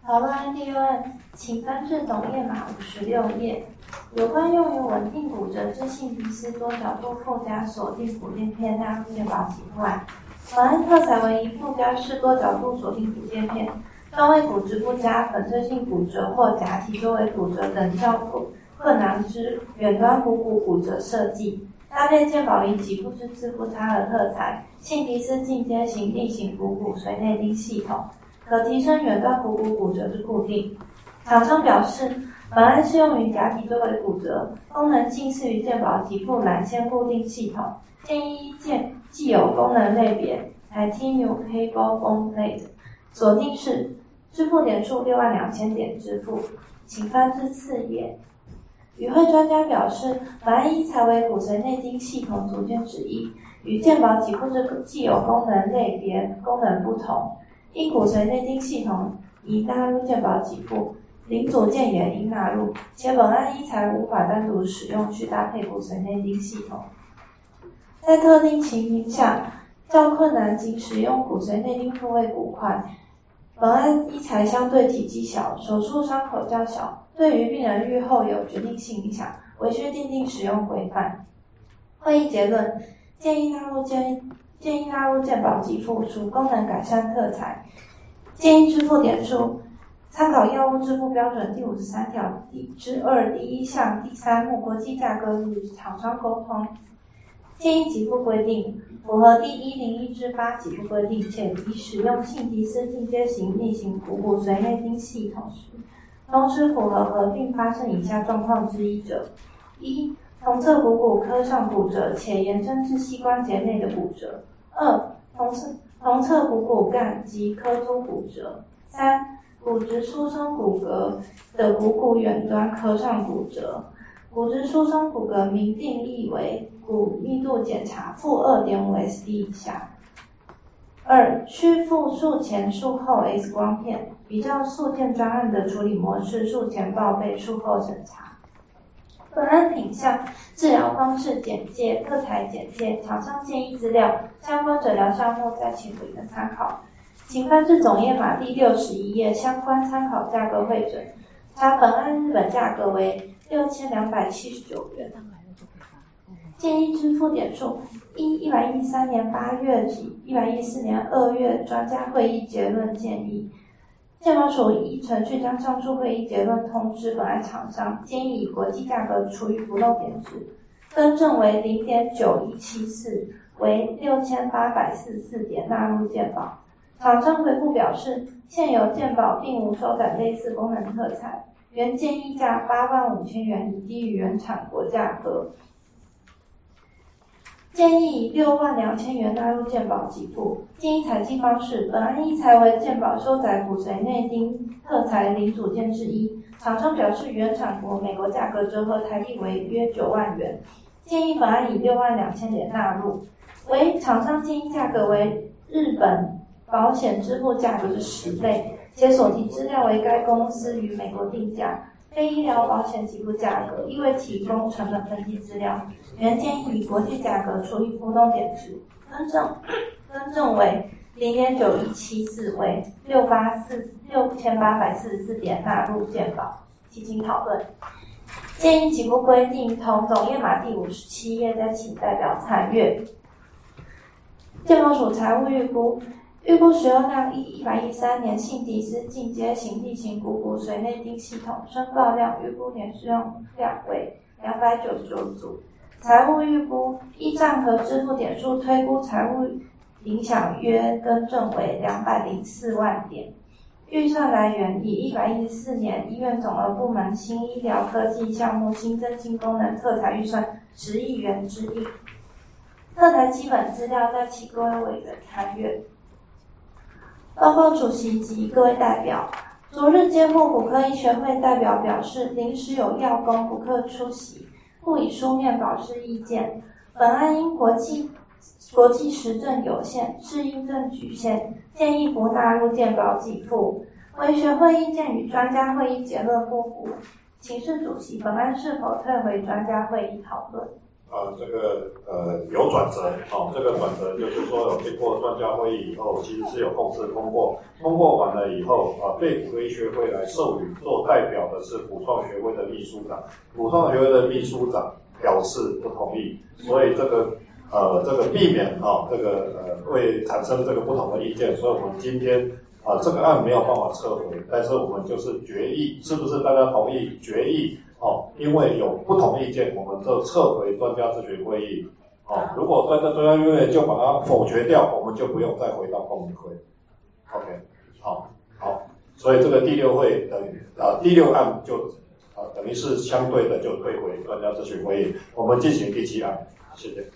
讨论案第六案，请翻至总页码56页。有关用于稳定骨折之性鼻丝多角度附加锁定骨垫片纳入健保给付案。本案特裁为一附加式多角度锁定骨垫片，专为骨质不佳、粉碎性骨折或假体周围骨折等较困难之远端股骨骨折设计，搭配健保零给付之自付差额特裁性鼻丝进阶型例行股骨髓内钉系统，可提升远端股骨骨折之固定。厂商表示，本案适用于假体周围骨折，功能近似于健保给付缆线固定系统，建议既有功能类别 Titanium Cable Bone Plate， 锁定是支付点数62000点支付，请翻至次页。与会专家表示，本案依裁为骨髓内钉系统组件之一，与健保给付之既有功能类别功能不同，因骨髓内钉系统已纳入健保给付，零组件也应纳入，且本案依裁无法单独使用，需搭配骨髓内钉系统。在特定情形下，较困难仅使用骨髓内钉复位骨块。本案依裁相对体积小，手术伤口较小，对于病人愈后有决定性影响，唯需订定使用规范。会议结论：建议纳入健保给付，属功能改善特裁。建议支付点数：参考药物支付标准第53条之2第1项第3目国际价格与厂商沟通。建议给付规定符合第101至8给付规定，且已使用性鼻丝进阶型例行股骨髓内钉系统时，同时符合合并发生以下状况之一者：一、同侧股骨髁上骨折且延伸至膝关节内的骨折；二、同侧股骨干及髁突骨折；三、骨质疏松骨骼的股骨远端髁上骨折。骨质疏松骨骼明定义为骨密度检查负 2.5 SD 以下。二、需附术前术后 X 光片，比照诉件专案的处理模式，术前报备，术后审查。本案品项、治疗方式简介、特裁简介、厂商建议资料、相关诊疗项目再请委员参考。请翻至总页码第61页相关参考价格汇整，查本案日本价格为6279元。建议支付点数：依113年8月及114年2月专家会议结论建议，健保署依程序将上述会议结论通知本案厂商，建议以国际价格除以浮动点值，更正为 0.9174， 为6844点纳入健保。厂商回复表示，现有健保并无收载类似功能特裁，原建议价85000元，已低于原产国价格。建议以62000元纳入健保给付。建议采计方式：本案依裁为健保收载骨髓内钉特裁零组件之一。厂商表示原产国美国价格折合台币为约9万元。建议本案以62000点纳入，为厂商建议价格为日本保险支付价格的10倍，且所提资料为该公司于美国定价。非医疗保险给付价格，亦未提供成本分析资料，原建议以国际价格除以浮动点值，更正为 0.9174， 为6844点纳入健保。提请讨论。建议给付规定同总页码第57页，再请代表参阅。健保署财务预估使用量依113年性鼻丝进阶型例行股骨髓内钉系统申报量预估年使用量为299组。财务预估依账和支付点数推估财务影响约更正为204万点。预算来源以114年医院总额部门新医疗科技项目新增新功能特裁预算10亿元之一。特裁基本资料再请各位委员参阅。报告主席及各位代表，昨日接获骨科医学会代表表示，临时有药工不克出席，不以书面表示意见。本案因国际实证有限，适应症局限，建议不纳入健保给付。为学会意见与专家会议结论不符，请示主席本案是否退回专家会议讨论。 有转折这个转折就是说有经过专家会议以后，其实是有共识通过，通过完了以后对骨科医学会来授予做代表的是普创学会的秘书长，普创学会的秘书长表示不同意，所以这个避免会产生这个不同的意见，所以我们今天这个案没有办法撤回，但是我们就是决议，是不是大家同意决议？因为有不同意见，我们就撤回专家咨询会议。如果专家会议就把它否决掉，我们就不用再回到共理会。OK， 好，所以这个第六会等于第六案就等于是相对的就退回专家咨询会议，我们进行第七案，谢谢。